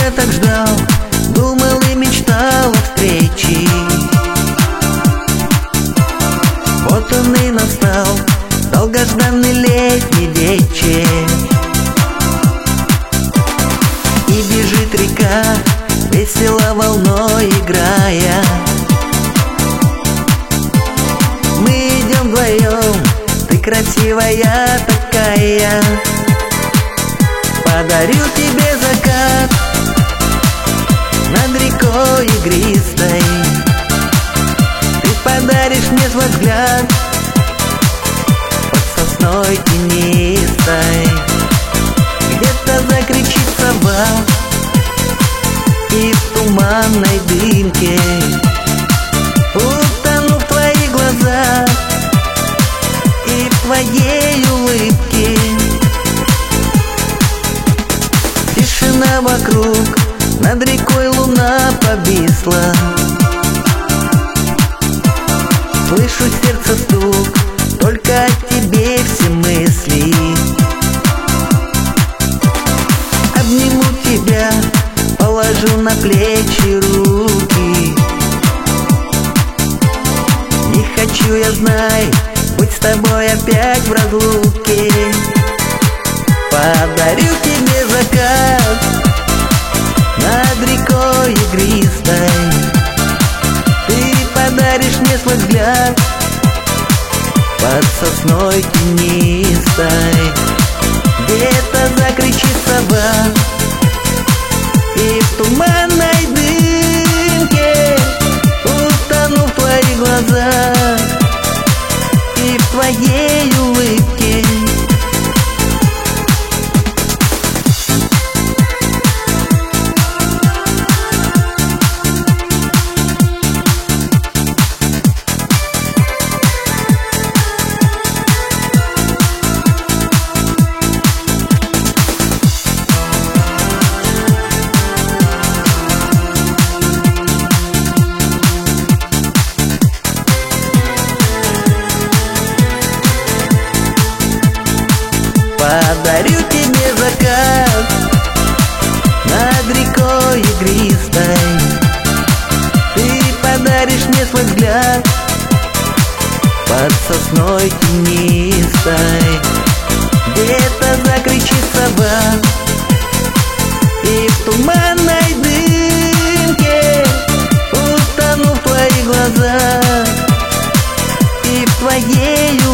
тебя так ждал, думал и мечтал о встрече. Вот он и настал, долгожданный летний вечер. И бежит река, весело волной играя. Мы идем вдвоем, ты красивая такая. Подарю тебе закат над рекой игристой. Ты подаришь мне свой взгляд под сосной тенистой. Где-то закричит сова, и в туманной дымке утону в твоих глазах и в твоей улыбке. Тишина вокруг, над рекой луна повисла. Слышу сердце стук, только о тебе все мысли. Обниму тебя, положу на плечи руки. Не хочу, я знаю, быть с тобой опять в разлуке. Подарю тебе закат над рекой игристой. Ты подаришь мне свой взгляд под сосной тенистой. Где-то закричит сова, и в туманной дымке утону в твоих глазах и в твоей улыбке. Подарю тебе закат над рекой игристой. Ты подаришь мне свой взгляд под сосной тенистой. Где-то закричит сова, и в туманной дымке утону в твоих глазах и в твоей